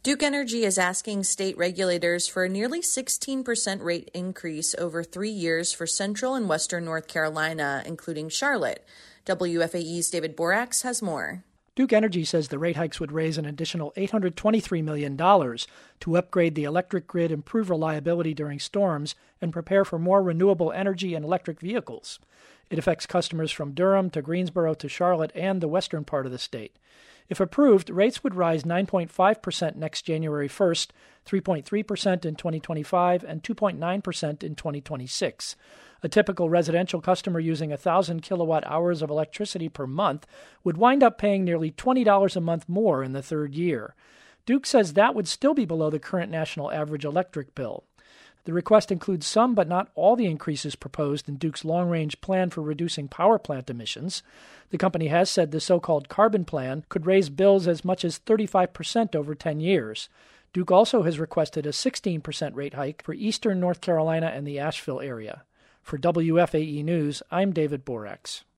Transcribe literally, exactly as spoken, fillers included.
Duke Energy is asking state regulators for a nearly sixteen percent rate increase over three years for central and western North Carolina, including Charlotte. W F A E's David Borax has more. Duke Energy says the rate hikes would raise an additional eight hundred twenty-three million dollars to upgrade the electric grid, improve reliability during storms, and prepare for more renewable energy and electric vehicles. It affects customers from Durham to Greensboro to Charlotte and the western part of the state. If approved, rates would rise nine point five percent next January first, three point three percent in twenty twenty-five, and two point nine percent in twenty twenty-six. A typical residential customer using one thousand kilowatt hours of electricity per month would wind up paying nearly twenty dollars a month more in the third year. Duke says that would still be below the current national average electric bill. The request includes some but not all the increases proposed in Duke's long-range plan for reducing power plant emissions. The company has said the so-called carbon plan could raise bills as much as thirty-five percent over ten years. Duke also has requested a sixteen percent rate hike for eastern North Carolina and the Asheville area. For W F A E News, I'm David Borax.